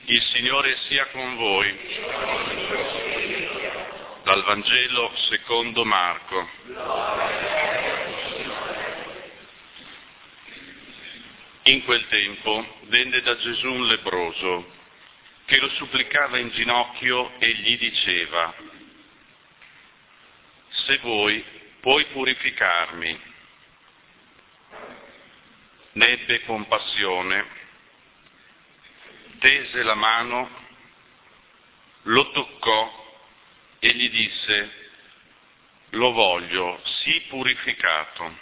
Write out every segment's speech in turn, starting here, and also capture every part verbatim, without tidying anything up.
Il Signore sia con voi. Dal Vangelo secondo Marco. In quel tempo venne da Gesù un lebbroso che lo supplicava in ginocchio e gli diceva: se vuoi, puoi purificarmi. Ne ebbe compassione, tese la mano, lo toccò e gli disse: lo voglio, sii purificato.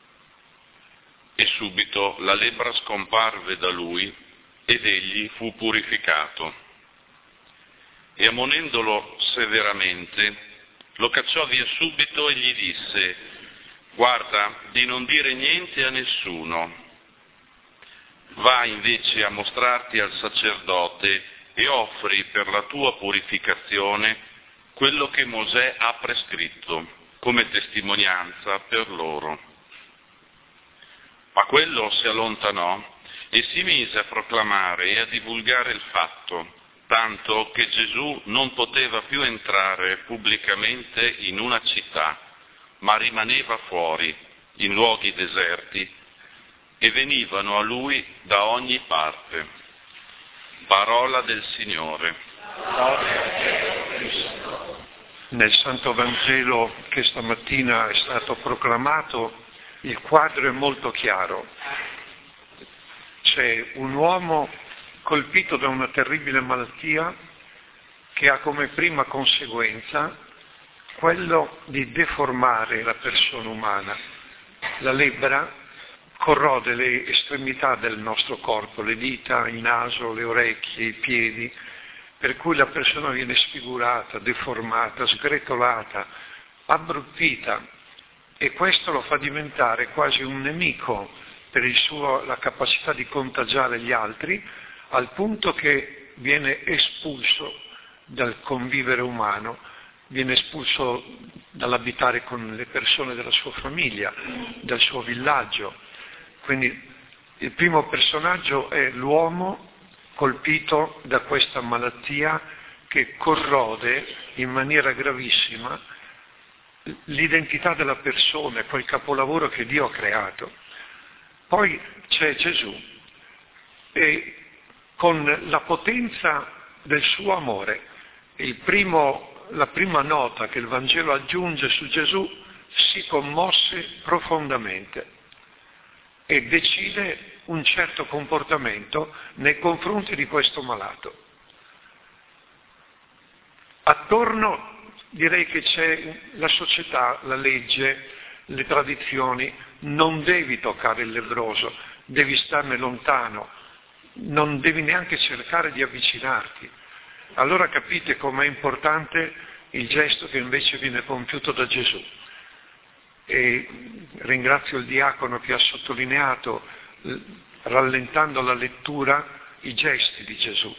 E subito la lebbra scomparve da lui ed egli fu purificato. E ammonendolo severamente, lo cacciò via subito e gli disse: guarda di non dire niente a nessuno. Va invece a mostrarti al sacerdote e offri per la tua purificazione quello che Mosè ha prescritto come testimonianza per loro. Ma quello si allontanò e si mise a proclamare e a divulgare il fatto, tanto che Gesù non poteva più entrare pubblicamente in una città, ma rimaneva fuori, in luoghi deserti, e venivano a lui da ogni parte. Parola del Signore. Nel Santo Vangelo che stamattina è stato proclamato, il quadro è molto chiaro. C'è un uomo colpito da una terribile malattia che ha come prima conseguenza quello di deformare la persona umana. La lebbra corrode le estremità del nostro corpo, le dita, il naso, le orecchie, i piedi, per cui la persona viene sfigurata, deformata, sgretolata, abbruttita, e questo lo fa diventare quasi un nemico per il suo, la capacità di contagiare gli altri, al punto che viene espulso dal convivere umano, viene espulso dall'abitare con le persone della sua famiglia, dal suo villaggio. Quindi il primo personaggio è l'uomo colpito da questa malattia che corrode in maniera gravissima l'identità della persona, quel capolavoro che Dio ha creato. Poi c'è Gesù e con la potenza del suo amore, il primo, la prima nota che il Vangelo aggiunge su Gesù, si commosse profondamente e decide un certo comportamento nei confronti di questo malato. Attorno direi che c'è la società, la legge, le tradizioni: non devi toccare il lebbroso, devi starne lontano, non devi neanche cercare di avvicinarti. Allora capite com'è importante il gesto che invece viene compiuto da Gesù. E ringrazio il diacono che ha sottolineato, rallentando la lettura, i gesti di Gesù.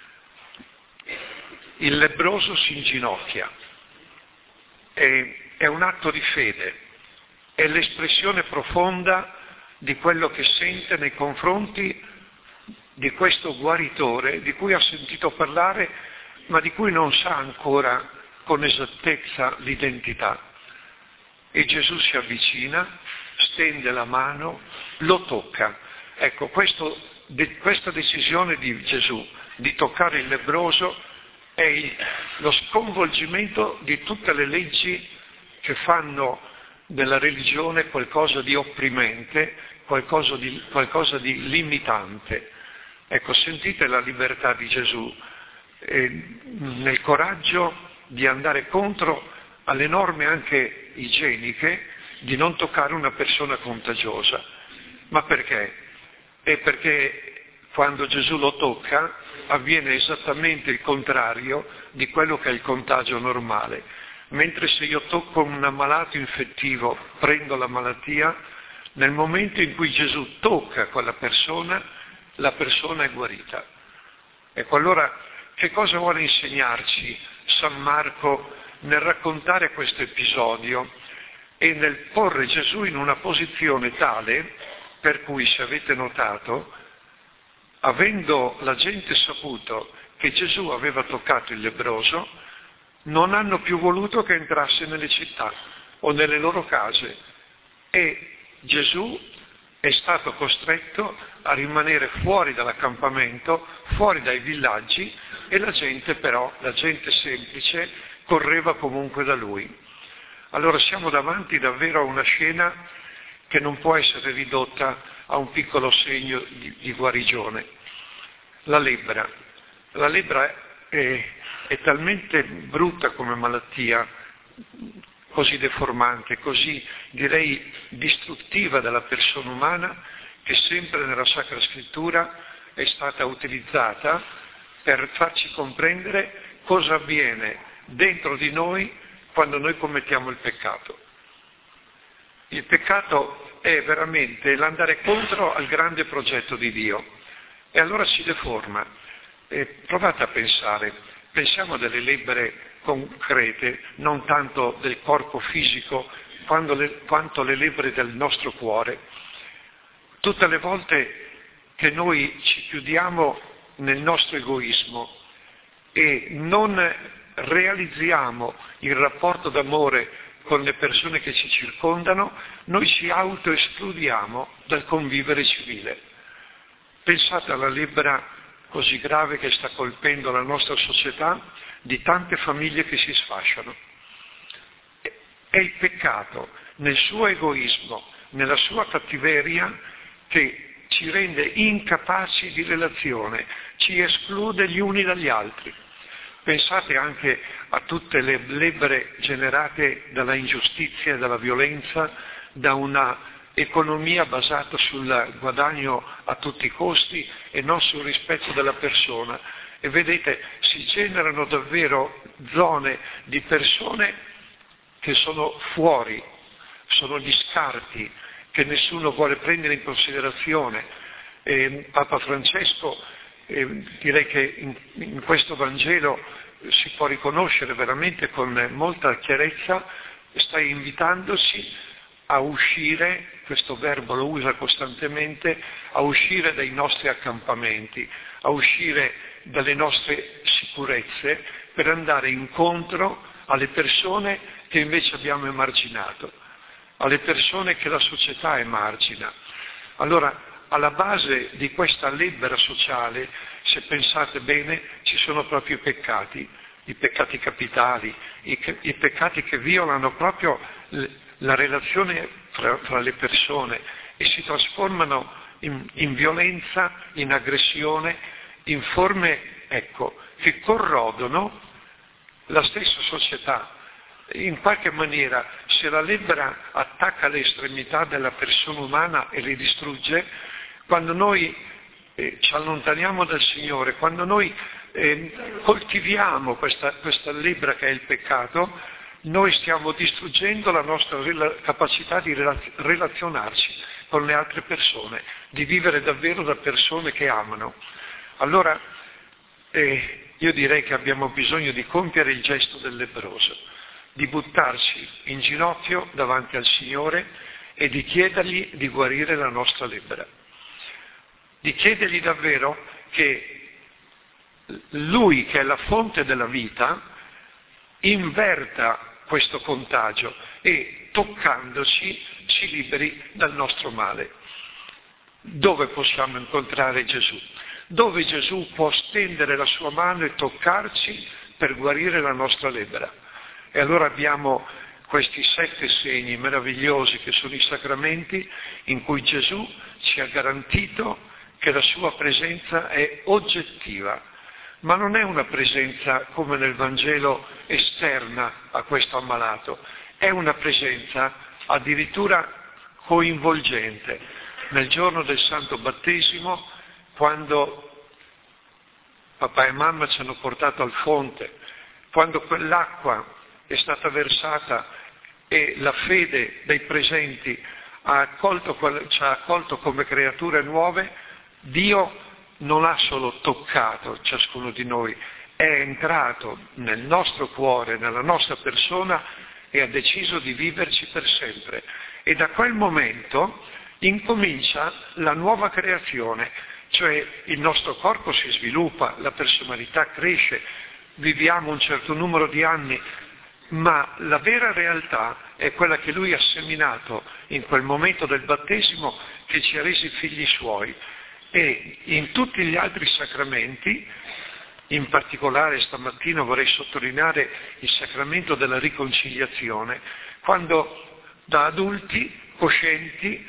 Il lebbroso si inginocchia, è, è un atto di fede, è l'espressione profonda di quello che sente nei confronti di questo guaritore di cui ha sentito parlare, ma di cui non sa ancora con esattezza l'identità. E Gesù si avvicina, stende la mano, lo tocca. Ecco, questo, de, questa decisione di Gesù di toccare il lebbroso è il, lo sconvolgimento di tutte le leggi che fanno della religione qualcosa di opprimente, qualcosa di, qualcosa di limitante. Ecco, sentite la libertà di Gesù eh, nel coraggio di andare contro alle norme anche igieniche di non toccare una persona contagiosa. Ma perché? È perché quando Gesù lo tocca avviene esattamente il contrario di quello che è il contagio normale. Mentre se io tocco un ammalato infettivo, prendo la malattia, nel momento in cui Gesù tocca quella persona, la persona è guarita. Ecco, allora che cosa vuole insegnarci San Marco nel raccontare questo episodio e nel porre Gesù in una posizione tale per cui, se avete notato, avendo la gente saputo che Gesù aveva toccato il lebbroso, non hanno più voluto che entrasse nelle città o nelle loro case, e Gesù è stato costretto a rimanere fuori dall'accampamento, fuori dai villaggi, e la gente però, la gente semplice, correva comunque da lui. Allora siamo davanti davvero a una scena che non può essere ridotta a un piccolo segno di, di guarigione. La lebbra. La lebbra è, è talmente brutta come malattia, così deformante, così direi distruttiva della persona umana, che sempre nella Sacra Scrittura è stata utilizzata per farci comprendere cosa avviene dentro di noi quando noi commettiamo il peccato. Il peccato è veramente l'andare contro al grande progetto di Dio, e allora si deforma. E provate a pensare, pensiamo a delle lebbre concrete, non tanto del corpo fisico quanto le, quanto le lebbre del nostro cuore. Tutte le volte che noi ci chiudiamo nel nostro egoismo e non realizziamo il rapporto d'amore con le persone che ci circondano, noi ci autoescludiamo dal convivere civile. Pensate alla lebbra così grave che sta colpendo la nostra società, di tante famiglie che si sfasciano. È il peccato, nel suo egoismo, nella sua cattiveria, che ci rende incapaci di relazione, ci esclude gli uni dagli altri. Pensate anche a tutte le lebbre generate dalla ingiustizia e dalla violenza, da una economia basata sul guadagno a tutti i costi e non sul rispetto della persona. E vedete, si generano davvero zone di persone che sono fuori, sono gli scarti che nessuno vuole prendere in considerazione. E Papa Francesco, eh, direi che in, in questo Vangelo si può riconoscere veramente con molta chiarezza, sta invitandosi a uscire, questo verbo lo usa costantemente, a uscire dai nostri accampamenti, a uscire dalle nostre sicurezze per andare incontro alle persone che invece abbiamo emarginato, alle persone che la società emargina. Allora, alla base di questa lebbra sociale, se pensate bene, ci sono proprio i peccati, i peccati capitali, i, i peccati che violano proprio la relazione fra, fra le persone e si trasformano in, in violenza, in aggressione, in forme, ecco, che corrodono la stessa società. In qualche maniera, se la lebbra attacca le estremità della persona umana e le distrugge, quando noi eh, ci allontaniamo dal Signore, quando noi eh, coltiviamo questa, questa lebbra che è il peccato, noi stiamo distruggendo la nostra rela- capacità di relaz- relazionarci con le altre persone, di vivere davvero da persone che amano. Allora, eh, io direi che abbiamo bisogno di compiere il gesto del lebbroso, di buttarci in ginocchio davanti al Signore e di chiedergli di guarire la nostra lebbra, di chiedergli davvero che Lui, che è la fonte della vita, inverta questo contagio e toccandoci ci liberi dal nostro male. Dove possiamo incontrare Gesù? Dove Gesù può stendere la sua mano e toccarci per guarire la nostra lebbra? E allora abbiamo questi sette segni meravigliosi che sono i sacramenti, in cui Gesù ci ha garantito che la sua presenza è oggettiva, ma non è una presenza come nel Vangelo esterna a questo ammalato, è una presenza addirittura coinvolgente. Nel giorno del Santo Battesimo, quando papà e mamma ci hanno portato al fonte, quando quell'acqua è stata versata e la fede dei presenti ha accolto, ci ha accolto come creature nuove, Dio non ha solo toccato ciascuno di noi, è entrato nel nostro cuore, nella nostra persona e ha deciso di viverci per sempre. E da quel momento incomincia la nuova creazione. cioè il nostro corpo si sviluppa, la personalità cresce, viviamo un certo numero di anni, ma la vera realtà è quella che lui ha seminato in quel momento del battesimo che ci ha resi figli suoi. E in tutti gli altri sacramenti, in particolare stamattina vorrei sottolineare il sacramento della riconciliazione, quando da adulti coscienti,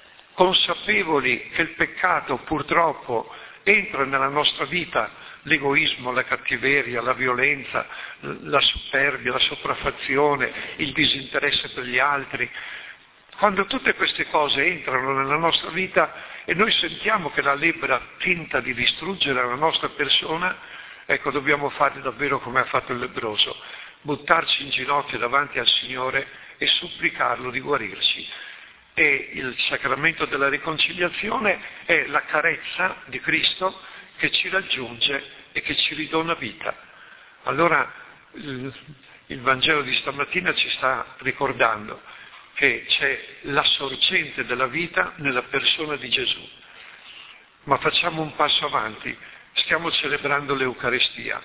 consapevoli che il peccato purtroppo entra nella nostra vita, l'egoismo, la cattiveria, la violenza, la superbia, la sopraffazione, il disinteresse per gli altri. Quando tutte queste cose entrano nella nostra vita e noi sentiamo che la lebbra tenta di distruggere la nostra persona, ecco, dobbiamo fare davvero come ha fatto il lebbroso, buttarci in ginocchio davanti al Signore e supplicarlo di guarirci. E il sacramento della riconciliazione è la carezza di Cristo che ci raggiunge e che ci ridona vita. Allora il, il Vangelo di stamattina ci sta ricordando che c'è la sorgente della vita nella persona di Gesù. Ma facciamo un passo avanti, stiamo celebrando l'Eucaristia.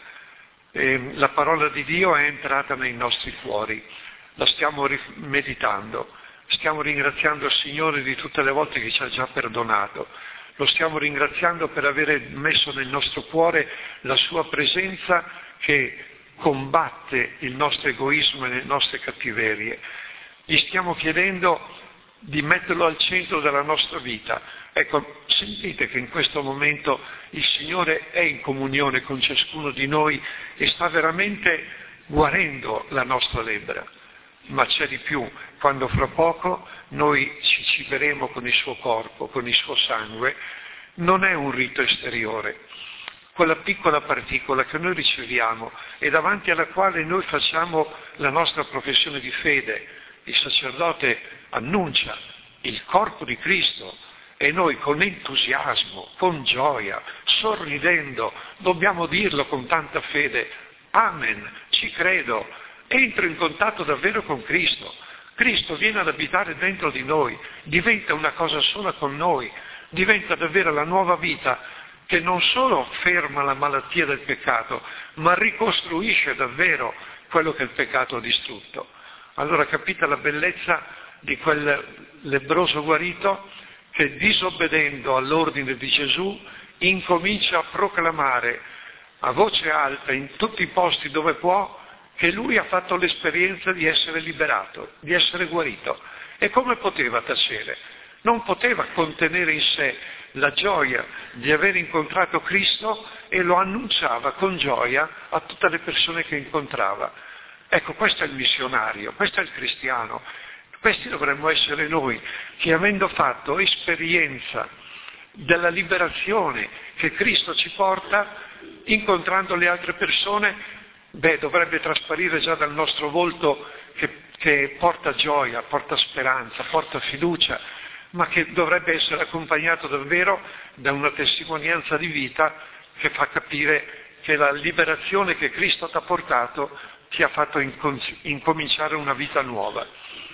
E la parola di Dio è entrata nei nostri cuori, la stiamo meditando, stiamo ringraziando il Signore di tutte le volte che ci ha già perdonato, lo stiamo ringraziando per aver messo nel nostro cuore la sua presenza che combatte il nostro egoismo e le nostre cattiverie. Gli stiamo chiedendo di metterlo al centro della nostra vita. Ecco, sentite che in questo momento il Signore è in comunione con ciascuno di noi e sta veramente guarendo la nostra lebbra. Ma c'è di più, quando fra poco noi ci ciberemo con il suo corpo, con il suo sangue, non è un rito esteriore. Quella piccola particola che noi riceviamo e davanti alla quale noi facciamo la nostra professione di fede, il sacerdote annuncia il corpo di Cristo e noi con entusiasmo, con gioia, sorridendo, dobbiamo dirlo con tanta fede, Amen, ci credo, entro in contatto davvero con Cristo, Cristo viene ad abitare dentro di noi, diventa una cosa sola con noi, diventa davvero la nuova vita che non solo ferma la malattia del peccato, ma ricostruisce davvero quello che il peccato ha distrutto. Allora capite la bellezza di quel lebbroso guarito che disobbedendo all'ordine di Gesù incomincia a proclamare a voce alta in tutti i posti dove può che lui ha fatto l'esperienza di essere liberato, di essere guarito. E come poteva tacere? Non poteva contenere in sé la gioia di aver incontrato Cristo e lo annunciava con gioia a tutte le persone che incontrava. Ecco, questo è il missionario, questo è il cristiano. Questi dovremmo essere noi, che avendo fatto esperienza della liberazione che Cristo ci porta, incontrando le altre persone, beh, dovrebbe trasparire già dal nostro volto che, che porta gioia, porta speranza, porta fiducia, ma che dovrebbe essere accompagnato davvero da una testimonianza di vita che fa capire che la liberazione che Cristo ti ha portato ti ha fatto incominciare una vita nuova.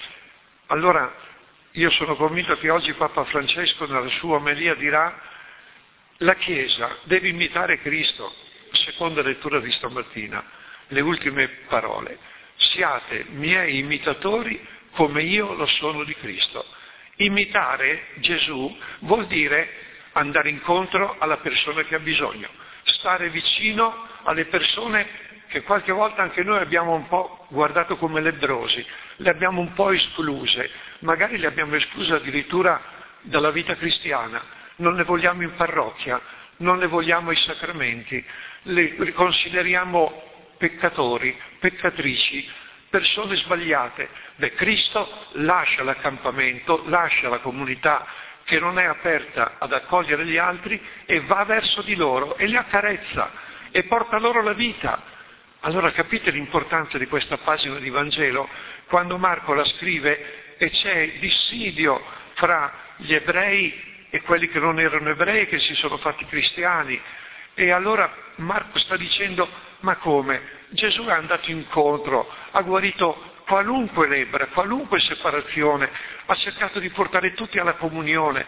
Allora, io sono convinto che oggi Papa Francesco nella sua omelia dirà: la Chiesa deve imitare Cristo, seconda lettura di stamattina, le ultime parole. Siate miei imitatori come io lo sono di Cristo. Imitare Gesù vuol dire andare incontro alla persona che ha bisogno, stare vicino alle persone che qualche volta anche noi abbiamo un po' guardato come lebbrosi, le abbiamo un po' escluse, magari le abbiamo escluse addirittura dalla vita cristiana, non le vogliamo in parrocchia, non le vogliamo ai sacramenti, le consideriamo peccatori, peccatrici, persone sbagliate. Beh, Cristo lascia l'accampamento, lascia la comunità che non è aperta ad accogliere gli altri e va verso di loro e li accarezza e porta loro la vita. Allora capite l'importanza di questa pagina di Vangelo? Quando Marco la scrive e c'è dissidio fra gli ebrei e quelli che non erano ebrei, che si sono fatti cristiani, e allora Marco sta dicendo: ma come? Gesù è andato incontro, ha guarito qualunque lebbra, qualunque separazione, ha cercato di portare tutti alla comunione,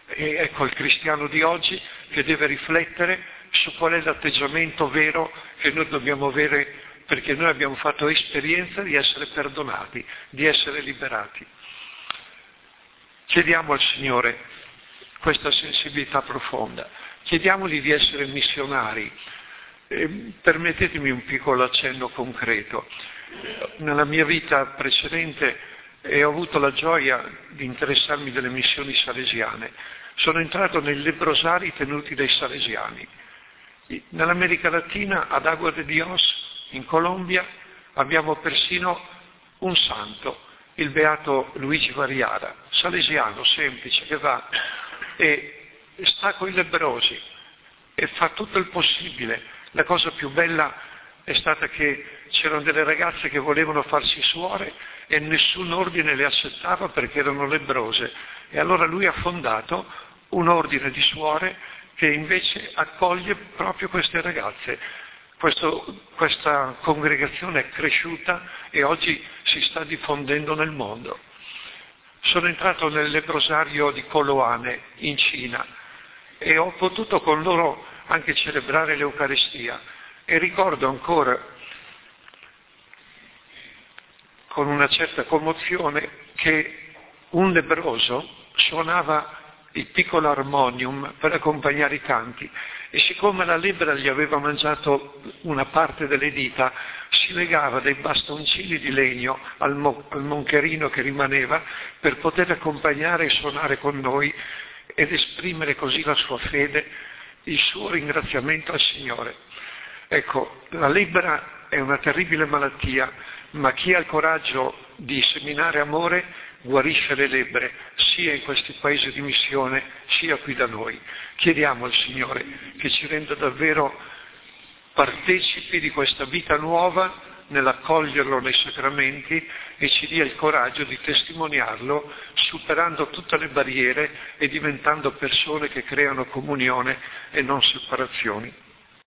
E ecco il cristiano di oggi che deve riflettere su qual è l'atteggiamento vero che noi dobbiamo avere, perché noi abbiamo fatto esperienza di essere perdonati, di essere liberati. Chiediamo al Signore questa sensibilità profonda, chiediamogli di essere missionari. Eh, permettetemi un piccolo accenno concreto. Nella mia vita precedente e ho avuto la gioia di interessarmi delle missioni salesiane. Sono entrato nei lebrosari tenuti dai salesiani. Nell'America Latina, ad Agua de Dios, in Colombia, abbiamo persino un santo, il beato Luigi Variara, salesiano semplice, che va e sta con i lebbrosi e fa tutto il possibile. La cosa più bella è stata che c'erano delle ragazze che volevano farsi suore e nessun ordine le accettava perché erano lebrose. E allora lui ha fondato un ordine di suore che invece accoglie proprio queste ragazze. Questo, questa congregazione è cresciuta e oggi si sta diffondendo nel mondo. Sono entrato nel lebbrosario di Coloane, in Cina, e ho potuto con loro anche celebrare l'Eucaristia. E ricordo ancora con una certa commozione che un lebbroso suonava il piccolo armonium per accompagnare i canti e siccome la lebbra gli aveva mangiato una parte delle dita, si legava dei bastoncini di legno al, mo- al moncherino che rimaneva per poter accompagnare e suonare con noi ed esprimere così la sua fede, il suo ringraziamento al Signore. Ecco, la lebbra è una terribile malattia, ma chi ha il coraggio di seminare amore guarisce le lebbre, sia in questi paesi di missione, sia qui da noi. Chiediamo al Signore che ci renda davvero partecipi di questa vita nuova nell'accoglierlo nei sacramenti e ci dia il coraggio di testimoniarlo superando tutte le barriere e diventando persone che creano comunione e non separazioni.